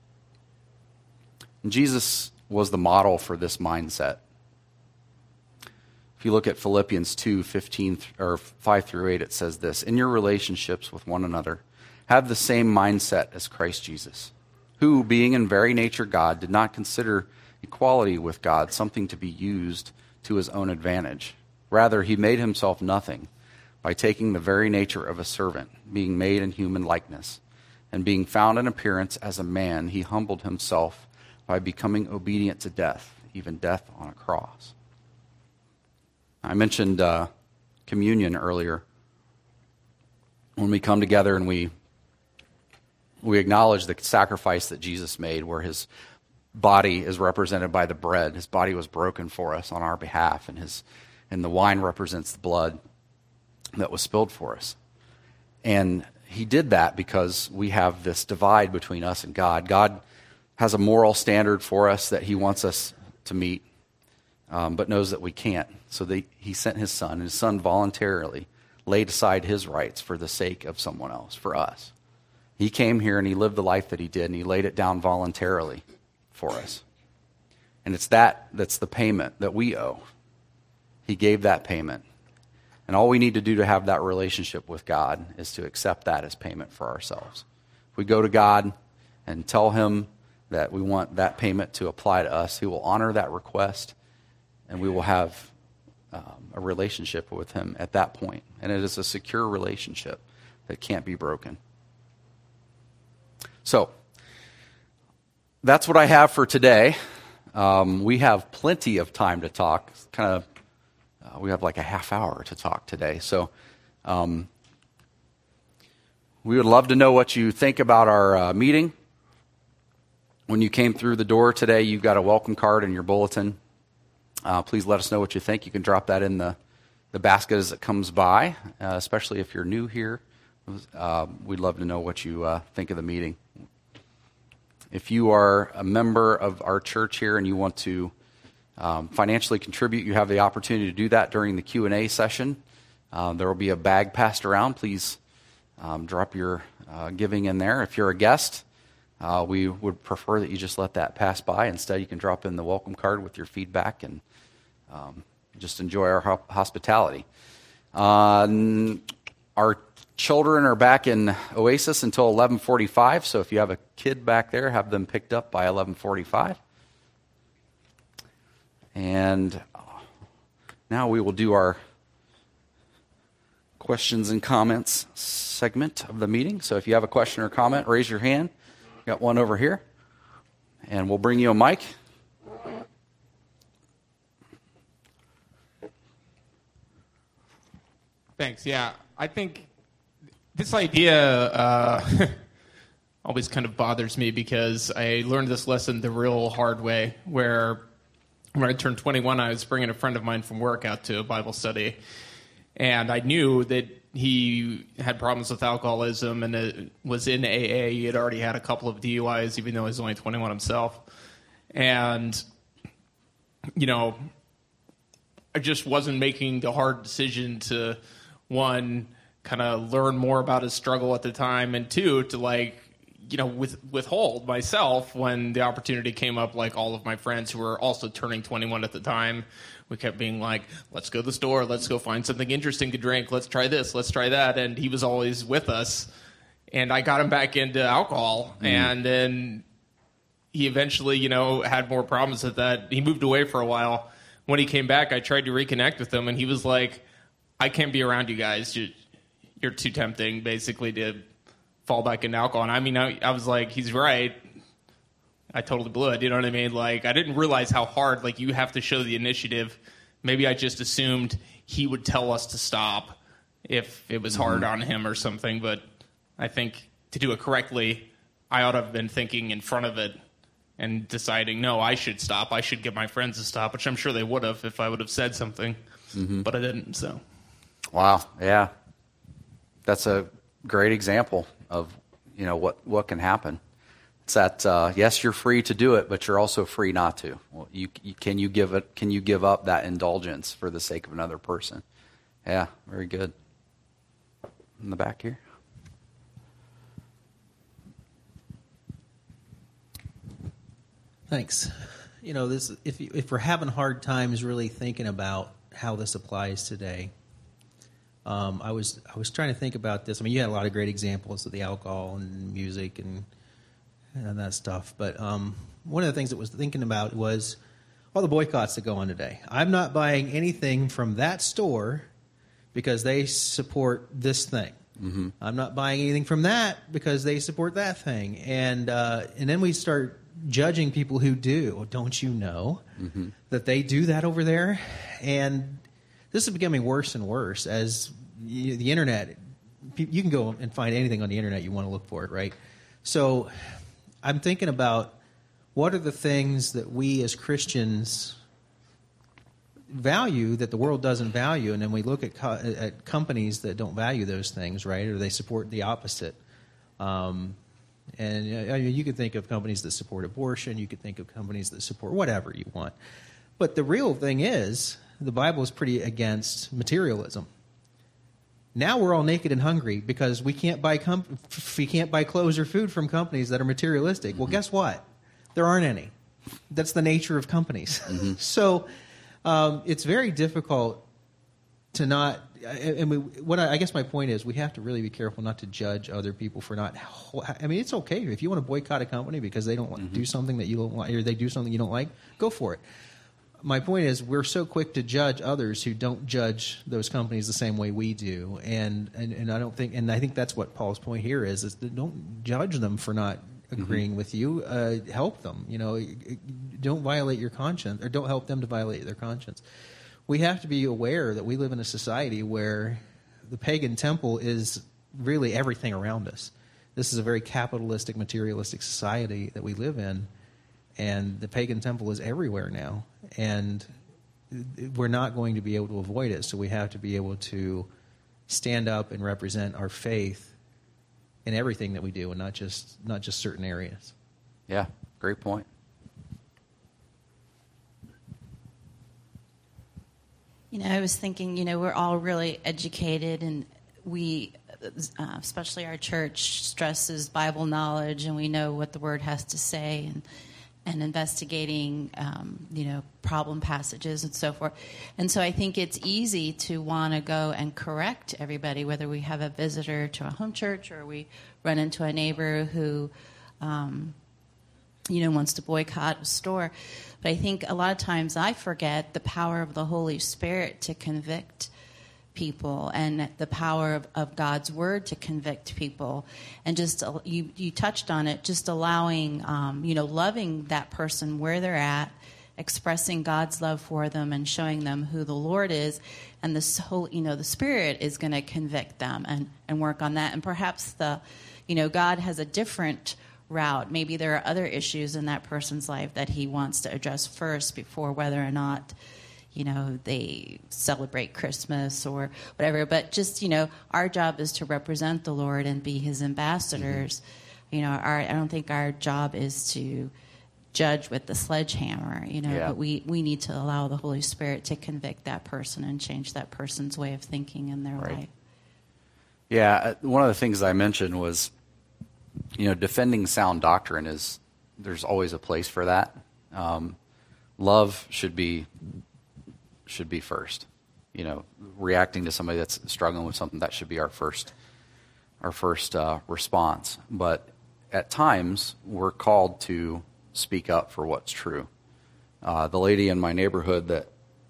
And Jesus was the model for this mindset. If you look at Philippians 2:15 or 5-8, it says this, "In your relationships with one another, have the same mindset as Christ Jesus, who, being in very nature God, did not consider equality with God something to be used to his own advantage. Rather, he made himself nothing by taking the very nature of a servant, being made in human likeness, and being found in appearance as a man, he humbled himself by becoming obedient to death, even death on a cross." I mentioned communion earlier. When we come together and we acknowledge the sacrifice that Jesus made, where his body is represented by the bread. His body was broken for us on our behalf, and the wine represents the blood that was spilled for us. And he did that because we have this divide between us and God. God has a moral standard for us that he wants us to meet, but knows that we can't. So he sent his son, and his son voluntarily laid aside his rights for the sake of someone else, for us. He came here and he lived the life that he did, and he laid it down voluntarily for us. And that's the payment that we owe. He gave that payment. And all we need to do to have that relationship with God is to accept that as payment for ourselves. If we go to God and tell him that we want that payment to apply to us, he will honor that request, and we will have a relationship with him at that point. And it is a secure relationship that can't be broken. So, that's what I have for today. We have plenty of time to talk. We have like a half hour to talk today. So, we would love to know what you think about our meeting. When you came through the door today, you got a welcome card in your bulletin. Please let us know what you think. You can drop that in the basket as it comes by, especially if you're new here. We'd love to know what you think of the meeting. If you are a member of our church here and you want to financially contribute, you have the opportunity to do that during the Q&A session. There will be a bag passed around. Please drop your giving in there. If you're a guest, we would prefer that you just let that pass by. Instead, you can drop in the welcome card with your feedback and just enjoy our hospitality. Our children are back in Oasis until 11:45, so if you have a kid back there, have them picked up by 11:45. And now we will do our questions and comments segment of the meeting. So if you have a question or comment, raise your hand. Got one over here, and we'll bring you a mic. Thanks. Yeah, I think this idea always kind of bothers me because I learned this lesson the real hard way, where when I turned 21, I was bringing a friend of mine from work out to a Bible study, and I knew that he had problems with alcoholism and it was in AA. He had already had a couple of DUIs, even though he was only 21 himself. And, you know, I just wasn't making the hard decision to, one, kind of learn more about his struggle at the time, and two, to withhold myself when the opportunity came up. Like all of my friends who were also turning 21 at the time, we kept being like, let's go to the store, let's go find something interesting to drink, let's try this, let's try that. And he was always with us. And I got him back into alcohol. And then he eventually, had more problems with that. He moved away for a while. When he came back, I tried to reconnect with him, and he was like, I can't be around you guys. You're too tempting, basically, to fall back into alcohol. And I mean, I was like, he's right. I totally blew it. You know what I mean? Like, I didn't realize how hard, you have to show the initiative. Maybe I just assumed he would tell us to stop if it was hard on him or something. But I think to do it correctly, I ought to have been thinking in front of it and deciding, no, I should stop. I should get my friends to stop, which I'm sure they would have if I would have said something. But I didn't, so. Wow, yeah. That's a great example of, what can happen. It's that, yes, you're free to do it, but you're also free not to. Well, can you give up that indulgence for the sake of another person? Yeah, very good. In the back here. Thanks. If we're having hard times really thinking about how this applies today, I was trying to think about this. I mean, you had a lot of great examples of the alcohol and music and that stuff. But one of the things that I was thinking about was all the boycotts that go on today. I'm not buying anything from that store because they support this thing. I'm not buying anything from that because they support that thing. And then we start judging people who do. Don't you know that they do that over there? And this is becoming worse and worse as the internet. You can go and find anything on the internet you want to look for it, right? So I'm thinking about what are the things that we as Christians value that the world doesn't value, and then we look at companies that don't value those things, right? Or they support the opposite. And you could think of companies that support abortion. You could think of companies that support whatever you want. But the real thing is, the Bible is pretty against materialism. Now we're all naked and hungry because we can't buy clothes or food from companies that are materialistic. Well, guess what? There aren't any. That's the nature of companies. So it's very difficult to not. I guess my point is we have to really be careful not to judge other people for not. I mean, it's okay if you want to boycott a company because they don't do something that you don't like, or they do something you don't like. Go for it. My point is we're so quick to judge others who don't judge those companies the same way we do, and I don't think, and I think that's what Paul's point here is that don't judge them for not agreeing with you. Help them. Don't violate your conscience, or don't help them to violate their conscience. We have to be aware that we live in a society where the pagan temple is really everything around us. This is a very capitalistic, materialistic society that we live in, and the pagan temple is everywhere now. And we're not going to be able to avoid it, so we have to be able to stand up and represent our faith in everything that we do, and not just certain areas. Yeah, great point. I was thinking, we're all really educated, and we, especially our church, stresses Bible knowledge, and we know what the Word has to say, and investigating, problem passages and so forth. And so I think it's easy to want to go and correct everybody, whether we have a visitor to a home church or we run into a neighbor who, wants to boycott a store. But I think a lot of times I forget the power of the Holy Spirit to convict people, and the power of God's Word to convict people. And just, you touched on it, just allowing, loving that person where they're at, expressing God's love for them and showing them who the Lord is. And the Spirit is going to convict them and work on that. And perhaps God has a different route. Maybe there are other issues in that person's life that he wants to address first before whether or not they celebrate Christmas or whatever. But just, our job is to represent the Lord and be his ambassadors. I don't think our job is to judge with the sledgehammer, but we need to allow the Holy Spirit to convict that person and change that person's way of thinking in their life. Yeah, one of the things I mentioned was, defending sound doctrine there's always a place for that. Love should be first. Reacting to somebody that's struggling with something, that should be our first response. But at times, we're called to speak up for what's true. The lady in my neighborhood that,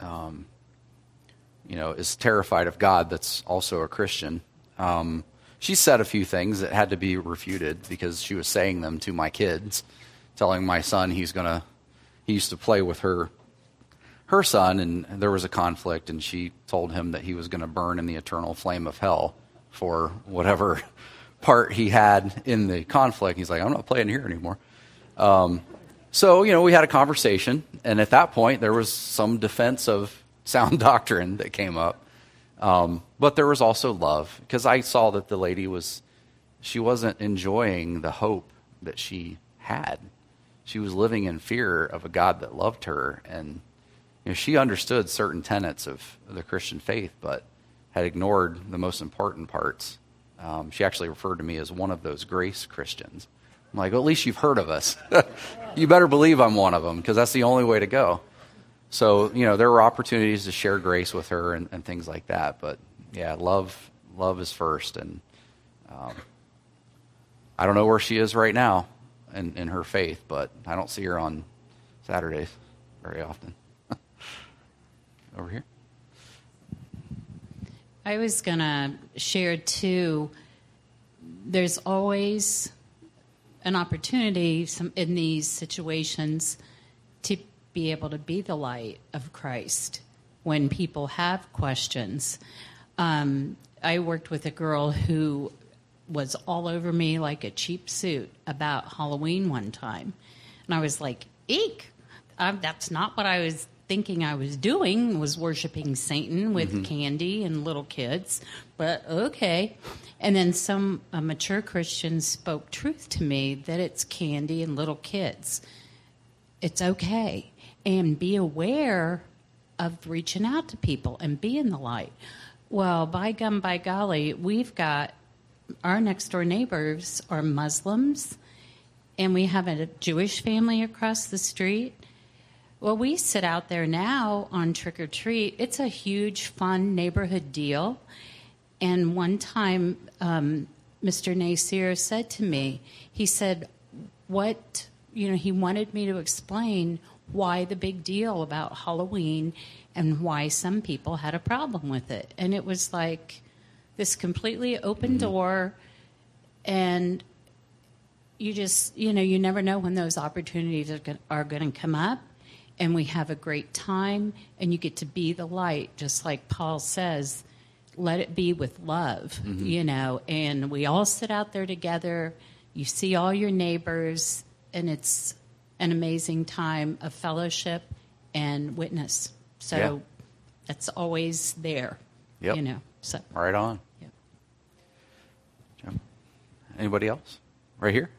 is terrified of God, that's also a Christian, she said a few things that had to be refuted because she was saying them to my kids, telling my son he used to play with her son, and there was a conflict, and she told him that he was going to burn in the eternal flame of hell for whatever part he had in the conflict. He's like, I'm not playing here anymore. So, we had a conversation, and at that point, there was some defense of sound doctrine that came up. But there was also love, because I saw that the lady she wasn't enjoying the hope that she had. She was living in fear of a God that loved her, and she understood certain tenets of the Christian faith, but had ignored the most important parts. She actually referred to me as one of those grace Christians. I'm like, well, at least you've heard of us. You better believe I'm one of them, because that's the only way to go. So, there were opportunities to share grace with her and things like that. But, yeah, love is first. And I don't know where she is right now in her faith, but I don't see her on Saturdays very often. Over here. I was going to share, too, there's always an opportunity in these situations to be able to be the light of Christ when people have questions. I worked with a girl who was all over me like a cheap suit about Halloween one time. And I was like, eek, that's not what I was thinking I was doing, was worshiping Satan with candy and little kids, but okay. And then some mature Christians spoke truth to me that it's candy and little kids. It's okay. And be aware of reaching out to people and being the light. Well, by gum, by golly, we've got our next door neighbors are Muslims, and we have a Jewish family across the street. Well, we sit out there now on Trick or Treat. It's a huge, fun neighborhood deal. And one time, Mr. Nasir said to me, he said, he wanted me to explain why the big deal about Halloween and why some people had a problem with it. And it was like this completely open door, and you just, you never know when those opportunities are going to come up. And we have a great time, and you get to be the light, just like Paul says, let it be with love, and we all sit out there together. You see all your neighbors, and it's an amazing time of fellowship and witness. So that's always there, So. Right on. Yep. Jim. Anybody else? Right here?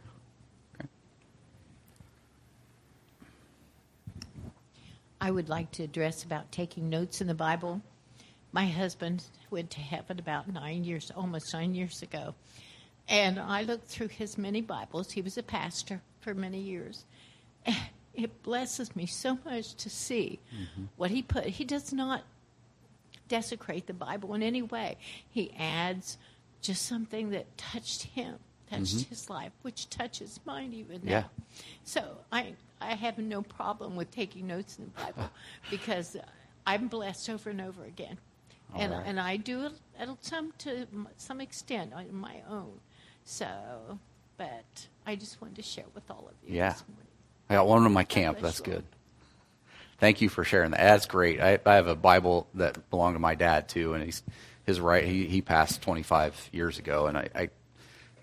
I would like to address about taking notes in the Bible. My husband went to heaven about almost 9 years ago. And I looked through his many Bibles. He was a pastor for many years. And it blesses me so much to see what he put. He does not desecrate the Bible in any way. He adds just something that touched him, touched his life, which touches mine even now. Yeah. So I have no problem with taking notes in the Bible because I'm blessed over and over again. And I do it to some extent on my own. So, but I just wanted to share with all of you this morning. I got one in my camp. That's good. Thank you for sharing that. That's great. I have a Bible that belonged to my dad too, and he passed 25 years ago, and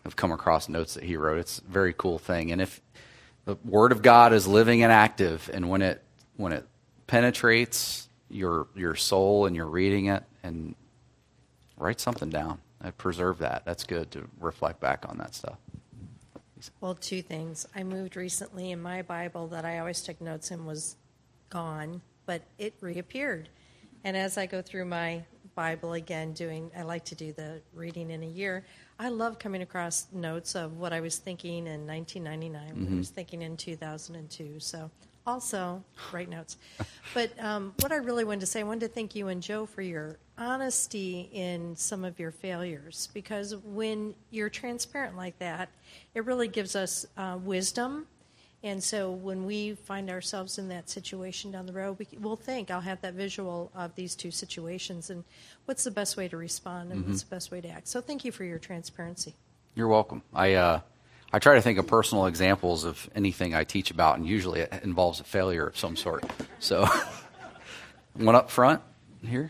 have come across notes that he wrote. It's a very cool thing. And if the Word of God is living and active, and when it penetrates your soul and you're reading it, and write something down. Preserve that. That's good to reflect back on that stuff. Well, two things. I moved recently, and my Bible that I always took notes in was gone, but it reappeared. And as I go through my Bible again, I like to do the reading in a year, I love coming across notes of what I was thinking in 1999, what I was thinking in 2002. So also write notes. But what I really wanted to say, I wanted to thank you and Joe for your honesty in some of your failures, because when you're transparent like that, it really gives us wisdom. And so when we find ourselves in that situation down the road, we'll think, I'll have that visual of these two situations and what's the best way to respond and what's the best way to act. So thank you for your transparency. You're welcome. I try to think of personal examples of anything I teach about, and usually it involves a failure of some sort. So one up front here.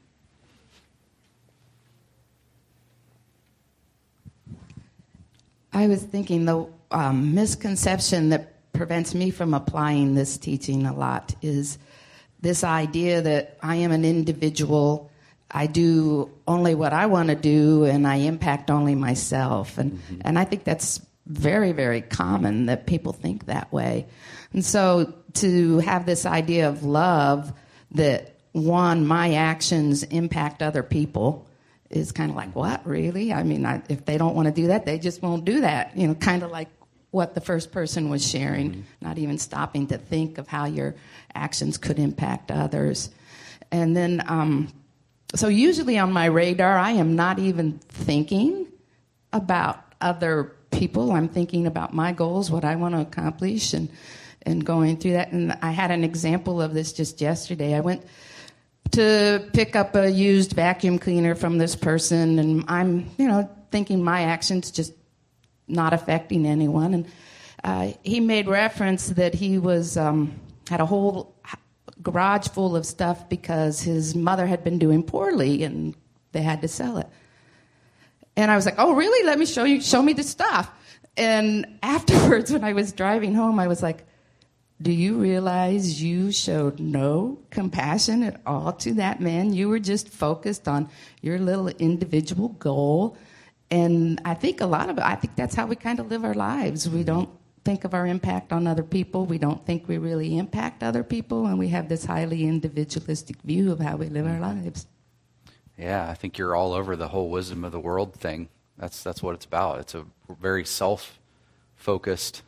I was thinking the misconception that prevents me from applying this teaching a lot is this idea that I am an individual, I do only what I want to do, and I impact only myself. And I think that's very, very common that people think that way. And so to have this idea of love that, one, my actions impact other people is kind of like, what, really? I mean, if they don't want to do that, they just won't do that. You know, kind of like what the first person was sharing, not even stopping to think of how your actions could impact others. And then, so usually on my radar, I am not even thinking about other people. I'm thinking about my goals, what I want to accomplish, and going through that. And I had an example of this just yesterday. I went to pick up a used vacuum cleaner from this person, and I'm, thinking my actions just not affecting anyone. And he made reference that he was had a whole garage full of stuff because his mother had been doing poorly and they had to sell it. And I was like, oh, really? Let me show me the stuff. And afterwards, when I was driving home, I was like, do you realize you showed no compassion at all to that man? You were just focused on your little individual goal. And I think I think that's how we kind of live our lives. We don't think of our impact on other people. We don't think we really impact other people. And we have this highly individualistic view of how we live our lives. Yeah, I think you're all over the whole wisdom of the world thing. That's what it's about. It's a very self-focused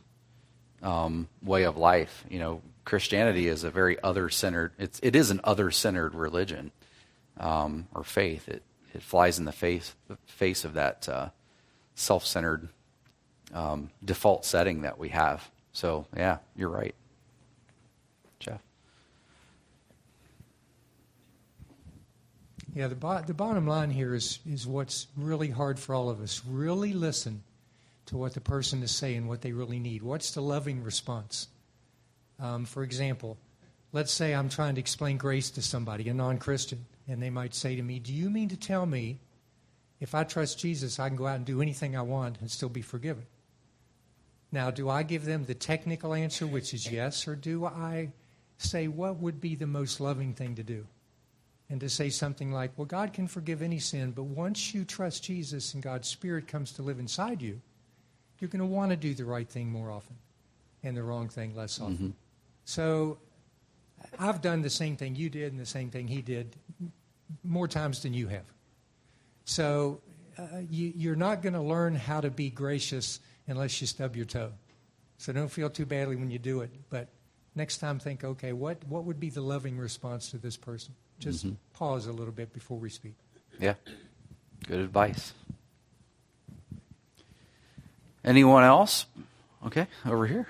way of life. Christianity is a very other-centered. It is an other-centered religion or faith. It flies in the face of that self-centered default setting that we have. So yeah, you're right, Jeff. Yeah, the bottom line here is what's really hard for all of us. Really listen to what the person is saying, what they really need. What's the loving response? For example, let's say I'm trying to explain grace to somebody, a non-Christian, and they might say to me, do you mean to tell me if I trust Jesus, I can go out and do anything I want and still be forgiven? Now, do I give them the technical answer, which is yes, or do I say what would be the most loving thing to do? And to say something like, well, God can forgive any sin, but once you trust Jesus and God's Spirit comes to live inside you, you're going to want to do the right thing more often and the wrong thing less often. Mm-hmm. So I've done the same thing you did and the same thing he did more times than you have. So you're not going to learn how to be gracious unless you stub your toe. So don't feel too badly when you do it. But next time think, okay, what would be the loving response to this person? Just pause a little bit before we speak. Yeah, good advice. Anyone else? Okay, over here.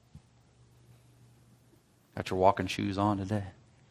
Got your walking shoes on today.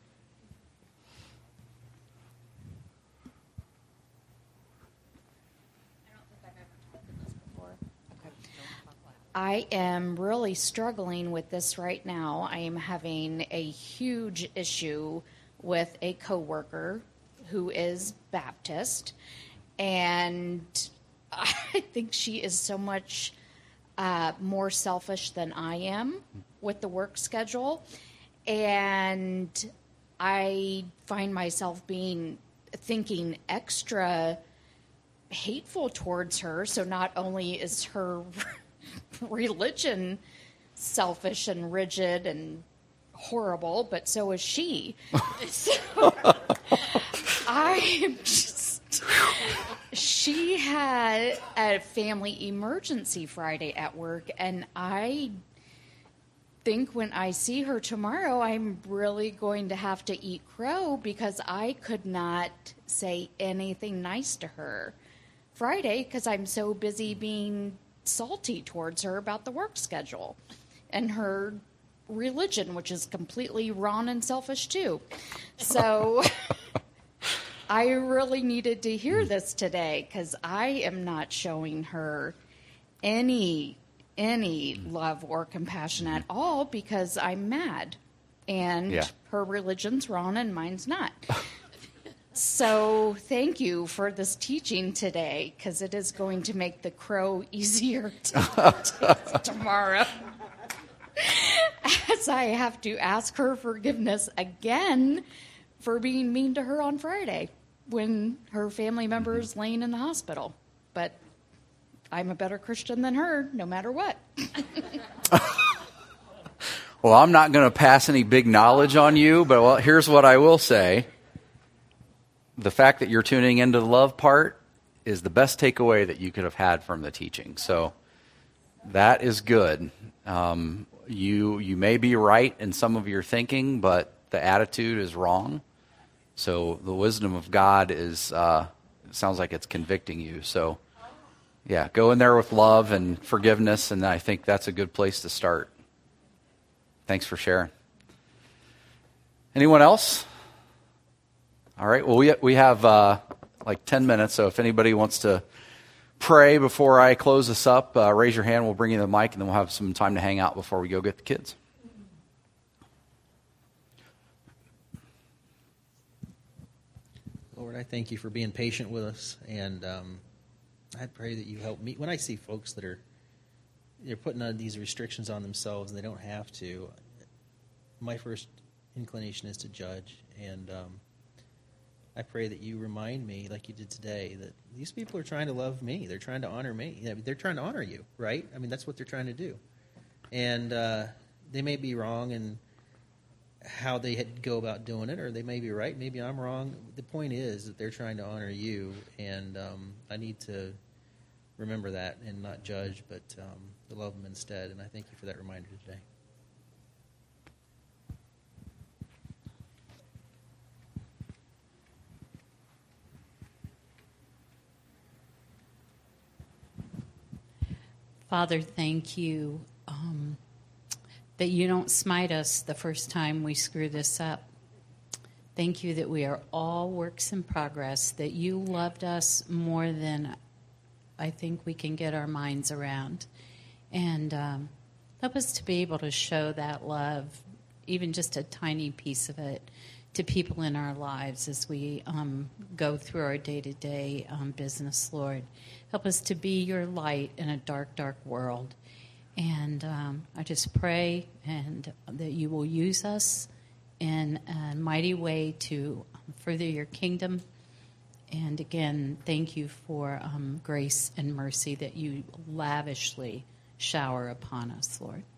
I am really struggling with this right now. I am having a huge issue with a coworker who is Baptist, and I think she is so much more selfish than I am with the work schedule. And I find myself thinking extra hateful towards her. So not only is her religion selfish and rigid and horrible, but so is she. So I'm just... She had a family emergency Friday at work, and I think when I see her tomorrow, I'm really going to have to eat crow because I could not say anything nice to her Friday because I'm so busy being salty towards her about the work schedule and her religion, which is completely wrong and selfish too. So I really needed to hear this today because I am not showing her any love or compassion at all because I'm mad and her religion's wrong and mine's not. So thank you for this teaching today because it is going to make the crow easier to tomorrow. As I have to ask her forgiveness again for being mean to her on Friday when her family member is laying in the hospital. But I'm a better Christian than her, no matter what. Well, I'm not going to pass any big knowledge on you, but here's what I will say. The fact that you're tuning into the love part is the best takeaway that you could have had from the teaching. So that is good. You may be right in some of your thinking, but the attitude is wrong. So the wisdom of God sounds like it's convicting you. So yeah, go in there with love and forgiveness, and I think that's a good place to start. Thanks for sharing. Anyone else? All right, well, we have like 10 minutes, so if anybody wants to pray before I close this up, raise your hand, we'll bring you the mic, and then we'll have some time to hang out before we go get the kids. Lord, I thank you for being patient with us, and I pray that you help me. When I see folks that they're putting on these restrictions on themselves and they don't have to, my first inclination is to judge, and I pray that you remind me, like you did today, that these people are trying to love me. They're trying to honor me. They're trying to honor you, right? I mean, that's what they're trying to do. And they may be wrong in how they go about doing it, or they may be right. Maybe I'm wrong. The point is that they're trying to honor you, and I need to remember that and not judge, but to love them instead. And I thank you for that reminder today. Father, thank you that you don't smite us the first time we screw this up. Thank you that we are all works in progress, that you loved us more than I think we can get our minds around. And help us to be able to show that love, even just a tiny piece of it, to people in our lives as we go through our day-to-day business, Lord. Help us to be your light in a dark, dark world. And I just pray that you will use us in a mighty way to further your kingdom. And again, thank you for grace and mercy that you lavishly shower upon us, Lord.